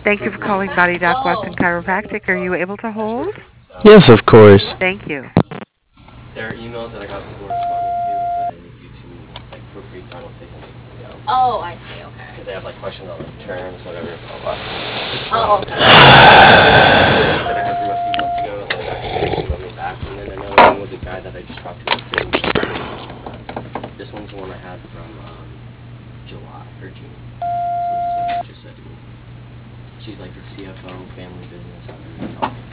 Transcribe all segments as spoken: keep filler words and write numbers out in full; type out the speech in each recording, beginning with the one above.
Thank you for calling Body Doc Watson Chiropractic. Are you able to hold? Yes, of course. Thank you. There are emails that I got people responding to that I need you to like proofread so I don't say something completely out. Oh, I see. Okay. Because they have like questions on like terms, whatever, blah blah. Oh, okay. That I had from a few months ago, and then actually wrote me back, and then another one was a guy that I just talked to yesterday. This one's the one I had from um, July or June. So this is what I just said to me. She's like the C F O, family business, however you call it.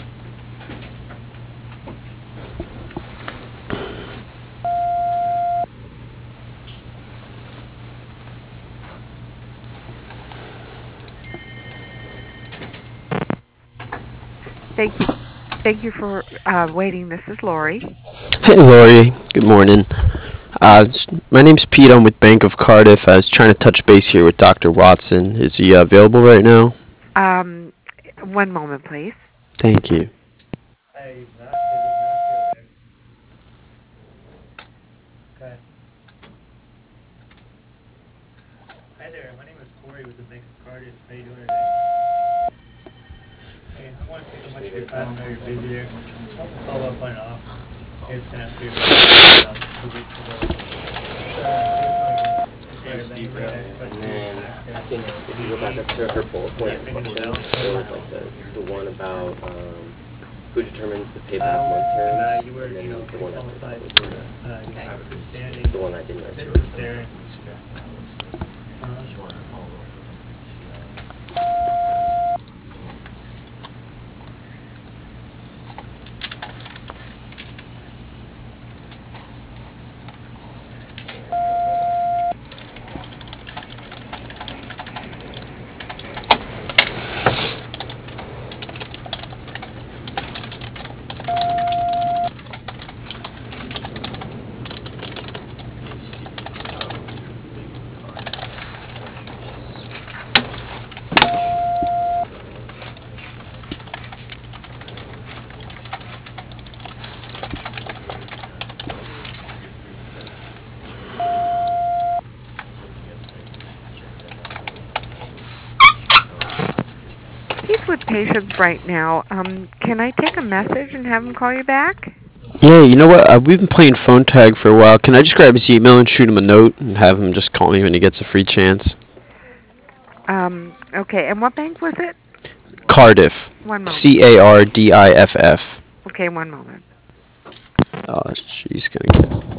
Thank you. Thank you for uh, waiting. This is Lori. Hey, Lori. Good morning. Uh, s- my name's Pete. I'm with Bank of Cardiff. I was trying to touch base here with Doctor Watson. Is he uh, available right now? Um, one moment, please. Thank you. Hey, he's not. Is it not there? Okay. Hi there. My name is Corey with the Bank of Cardiff. How you doing today? Hey, I want to take a much of your time. I know you're busy there. Just want to follow up on off. It's kind of clear about two weeks ago. Hey, Steve, uh, and then I think if you go back up to her bullet point questions, there was like the, the one about um, who determines the payback month terms, and then the one after that was the, the one I didn't answer. This is Darren. He's with patients right now. Um, can I take a message and have him call you back? Yeah, you know what? Uh, we've been playing phone tag for a while. Can I just grab his email and shoot him a note and have him just call me when he gets a free chance? Um, okay. And what bank was it? Cardiff. One moment. C A R D I F F. Okay, one moment. Oh, she's gonna get.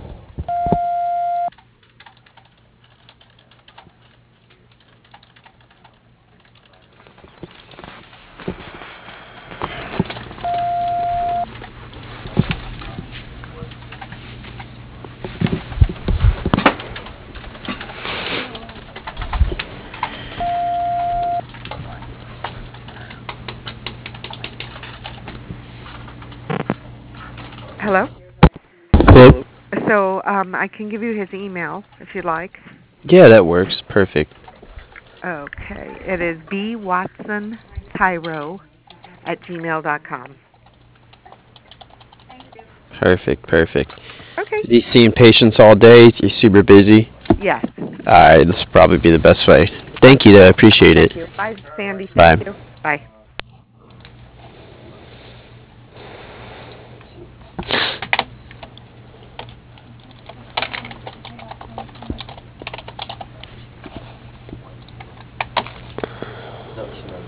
Hello? Hello? So, um, I can give you his email if you'd like. Yeah, that works. Perfect. Okay. It is bwatsontyro at gmail dot com. Perfect, perfect. Okay. Is he seeing patients all day? He's super busy. Yes. Alright, this will probably be the best way. Thank you, though. I appreciate Thank it. you. Bye, Sandy. Thank Bye. you. Bye.